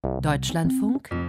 Deutschlandfunk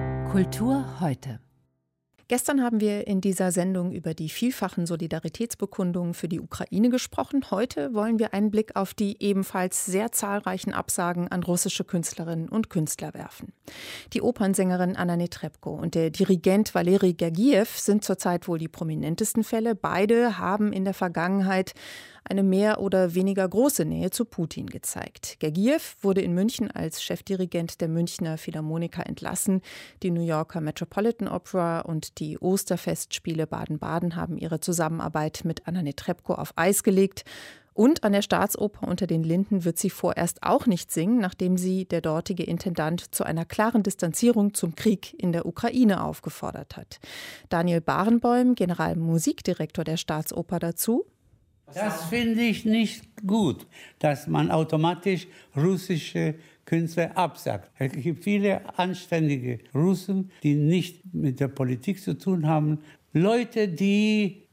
Kultur heute. Gestern haben wir in dieser Sendung über die vielfachen Solidaritätsbekundungen für die Ukraine gesprochen. Heute wollen wir einen Blick auf die ebenfalls sehr zahlreichen Absagen an russische Künstlerinnen und Künstler werfen. Die Opernsängerin Anna Netrebko und der Dirigent Valeri Gergiev sind zurzeit wohl die prominentesten Fälle. Beide haben in der Vergangenheit eine mehr oder weniger große Nähe zu Putin gezeigt. Gergiev wurde in München als Chefdirigent der Münchner Philharmoniker entlassen. Die New Yorker Metropolitan Opera und die Osterfestspiele Baden-Baden haben ihre Zusammenarbeit mit Anna Netrebko auf Eis gelegt. Und an der Staatsoper unter den Linden wird sie vorerst auch nicht singen, nachdem sie der dortige Intendant zu einer klaren Distanzierung zum Krieg in der Ukraine aufgefordert hat. Daniel Barenboim, Generalmusikdirektor der Staatsoper, dazu: Das finde ich nicht gut, dass man automatisch russische Künstler absagt. Es gibt viele anständige Russen, die nicht mit der Politik zu tun haben. Leute, die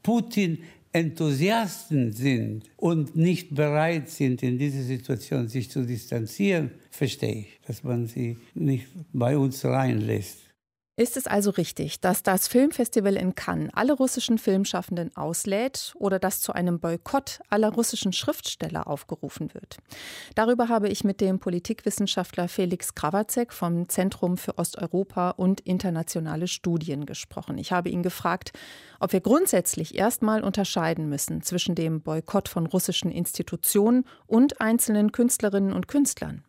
Putin-Enthusiasten sind und nicht bereit sind, in dieser Situation sich zu distanzieren, verstehe ich, dass man sie nicht bei uns reinlässt. Ist es also richtig, dass das Filmfestival in Cannes alle russischen Filmschaffenden auslädt oder dass zu einem Boykott aller russischen Schriftsteller aufgerufen wird? Darüber habe ich mit dem Politikwissenschaftler Felix Krawatzek vom Zentrum für Osteuropa und internationale Studien gesprochen. Ich habe ihn gefragt, ob wir grundsätzlich erstmal unterscheiden müssen zwischen dem Boykott von russischen Institutionen und einzelnen Künstlerinnen und Künstlern.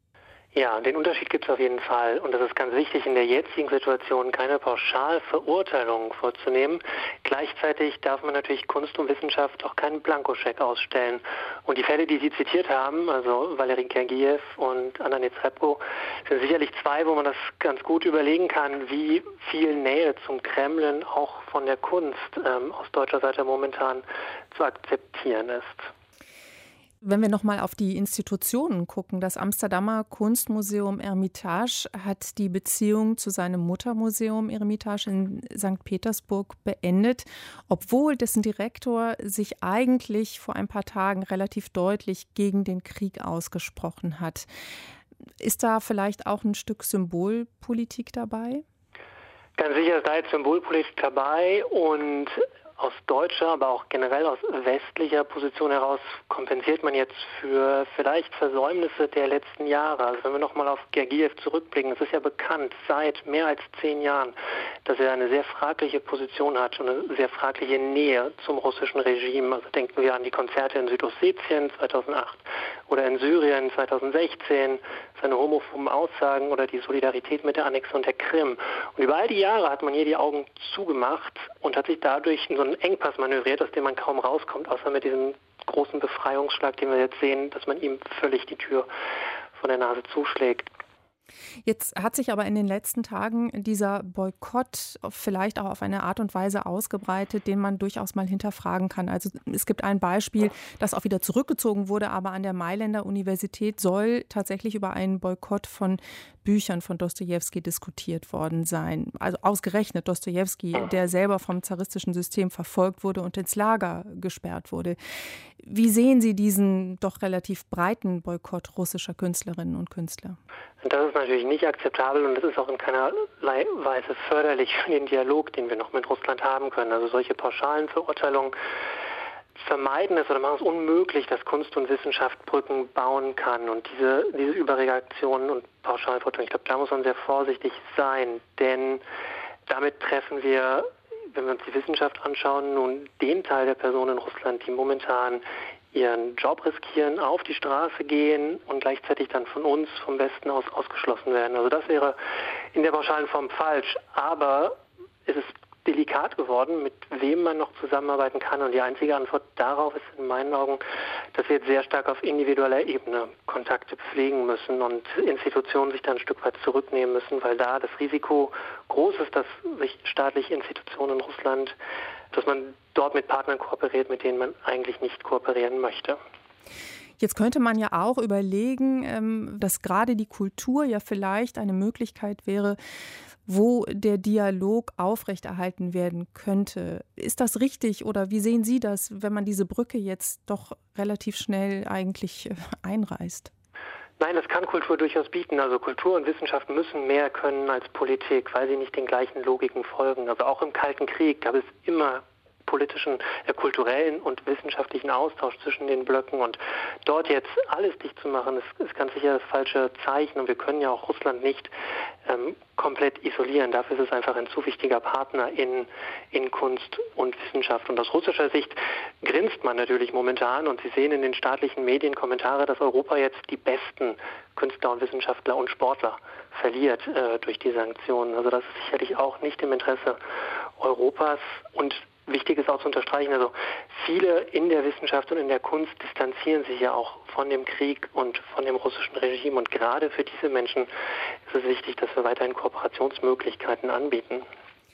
Ja, den Unterschied gibt es auf jeden Fall. Und das ist ganz wichtig, in der jetzigen Situation keine Pauschalverurteilung vorzunehmen. Gleichzeitig darf man natürlich Kunst und Wissenschaft auch keinen Blankoscheck ausstellen. Und die Fälle, die Sie zitiert haben, also Valeri Gergiev und Anna Netrebko, sind sicherlich zwei, wo man das ganz gut überlegen kann, wie viel Nähe zum Kreml auch von der Kunst aus deutscher Seite momentan zu akzeptieren ist. Wenn wir noch mal auf die Institutionen gucken, das Amsterdamer Kunstmuseum Ermitage hat die Beziehung zu seinem Muttermuseum Ermitage in St. Petersburg beendet, obwohl dessen Direktor sich eigentlich vor ein paar Tagen relativ deutlich gegen den Krieg ausgesprochen hat. Ist da vielleicht auch ein Stück Symbolpolitik dabei? Ganz sicher ist da jetzt Symbolpolitik dabei und aus deutscher, aber auch generell aus westlicher Position heraus kompensiert man jetzt für vielleicht Versäumnisse der letzten Jahre. Also wenn wir nochmal auf Gergiev zurückblicken, es ist ja bekannt seit mehr als 10 Jahren, dass er eine sehr fragliche Position hat und eine sehr fragliche Nähe zum russischen Regime. Also denken wir an die Konzerte in Südossetien 2008 oder in Syrien 2016, seine homophoben Aussagen oder die Solidarität mit der Annexion der Krim. Und über all die Jahre hat man hier die Augen zugemacht und hat sich dadurch in so einen Engpass manövriert, aus dem man kaum rauskommt, außer mit diesem großen Befreiungsschlag, den wir jetzt sehen, dass man ihm völlig die Tür vor der Nase zuschlägt. Jetzt hat sich aber in den letzten Tagen dieser Boykott vielleicht auch auf eine Art und Weise ausgebreitet, den man durchaus mal hinterfragen kann. Also es gibt ein Beispiel, das auch wieder zurückgezogen wurde, aber an der Mailänder Universität soll tatsächlich über einen Boykott von Büchern von Dostojewski diskutiert worden sein. Also ausgerechnet Dostojewski, der selber vom zaristischen System verfolgt wurde und ins Lager gesperrt wurde. Wie sehen Sie diesen doch relativ breiten Boykott russischer Künstlerinnen und Künstler? Das ist natürlich nicht akzeptabel und das ist auch in keinerlei Weise förderlich für den Dialog, den wir noch mit Russland haben können. Also solche pauschalen Verurteilungen vermeiden es oder machen es unmöglich, dass Kunst und Wissenschaft Brücken bauen kann. Und diese Überreaktionen und Pauschalverurteilungen, ich glaube, da muss man sehr vorsichtig sein, denn damit treffen wir, wenn wir uns die Wissenschaft anschauen, nun den Teil der Personen in Russland, die momentan ihren Job riskieren, auf die Straße gehen und gleichzeitig dann von uns, vom Westen aus ausgeschlossen werden. Also das wäre in der pauschalen Form falsch, aber es ist delikat geworden, mit wem man noch zusammenarbeiten kann. Und die einzige Antwort darauf ist in meinen Augen, dass wir jetzt sehr stark auf individueller Ebene Kontakte pflegen müssen und Institutionen sich dann ein Stück weit zurücknehmen müssen, weil da das Risiko groß ist, dass sich staatliche Institutionen in Russland, dass man dort mit Partnern kooperiert, mit denen man eigentlich nicht kooperieren möchte. Jetzt könnte man ja auch überlegen, dass gerade die Kultur ja vielleicht eine Möglichkeit wäre, wo der Dialog aufrechterhalten werden könnte. Ist das richtig oder wie sehen Sie das, wenn man diese Brücke jetzt doch relativ schnell eigentlich einreißt? Nein, das kann Kultur durchaus bieten. Also Kultur und Wissenschaft müssen mehr können als Politik, weil sie nicht den gleichen Logiken folgen. Also auch im Kalten Krieg gab es immer politischen, kulturellen und wissenschaftlichen Austausch zwischen den Blöcken, und dort jetzt alles dicht zu machen, ist ganz sicher das falsche Zeichen, und wir können ja auch Russland nicht komplett isolieren. Dafür ist es einfach ein zu wichtiger Partner in Kunst und Wissenschaft, und aus russischer Sicht grinst man natürlich momentan, und Sie sehen in den staatlichen Medien Kommentare, dass Europa jetzt die besten Künstler und Wissenschaftler und Sportler verliert durch die Sanktionen. Also das ist sicherlich auch nicht im Interesse Europas, und wichtig ist auch zu unterstreichen, also viele in der Wissenschaft und in der Kunst distanzieren sich ja auch von dem Krieg und von dem russischen Regime, und gerade für diese Menschen ist es wichtig, dass wir weiterhin Kooperationsmöglichkeiten anbieten.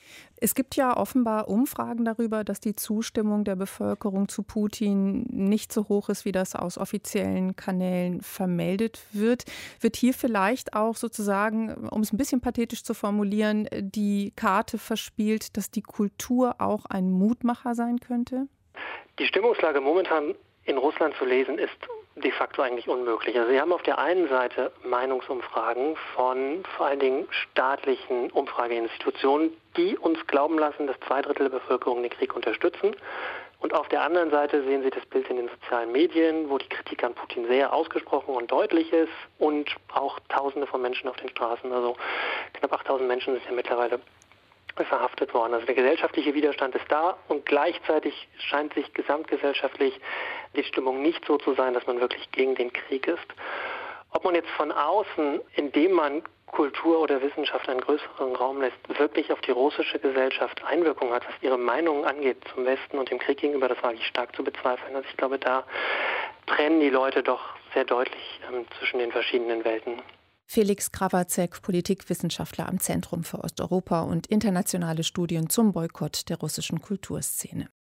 Es gibt ja offenbar Umfragen darüber, dass die Zustimmung der Bevölkerung zu Putin nicht so hoch ist, wie das aus offiziellen Kanälen vermeldet wird. Wird hier vielleicht auch sozusagen, um es ein bisschen pathetisch zu formulieren, die Karte verspielt, dass die Kultur auch ein Mutmacher sein könnte? Die Stimmungslage momentan in Russland zu lesen ist de facto eigentlich unmöglich. Also wir haben auf der einen Seite Meinungsumfragen von vor allen Dingen staatlichen Umfrageinstitutionen, die uns glauben lassen, dass 2/3 der Bevölkerung den Krieg unterstützen. Und auf der anderen Seite sehen Sie das Bild in den sozialen Medien, wo die Kritik an Putin sehr ausgesprochen und deutlich ist, und auch Tausende von Menschen auf den Straßen. Also knapp 8.000 Menschen sind ja mittlerweile verhaftet worden. Also der gesellschaftliche Widerstand ist da, und gleichzeitig scheint sich gesamtgesellschaftlich die Stimmung nicht so zu sein, dass man wirklich gegen den Krieg ist. Ob man jetzt von außen, indem man Kultur oder Wissenschaft einen größeren Raum lässt, wirklich auf die russische Gesellschaft Einwirkung hat, was ihre Meinungen angeht zum Westen und dem Krieg gegenüber, das wage ich stark zu bezweifeln. Also ich glaube, da trennen die Leute doch sehr deutlich zwischen den verschiedenen Welten. Felix Krawacek, Politikwissenschaftler am Zentrum für Osteuropa und internationale Studien zum Boykott der russischen Kulturszene.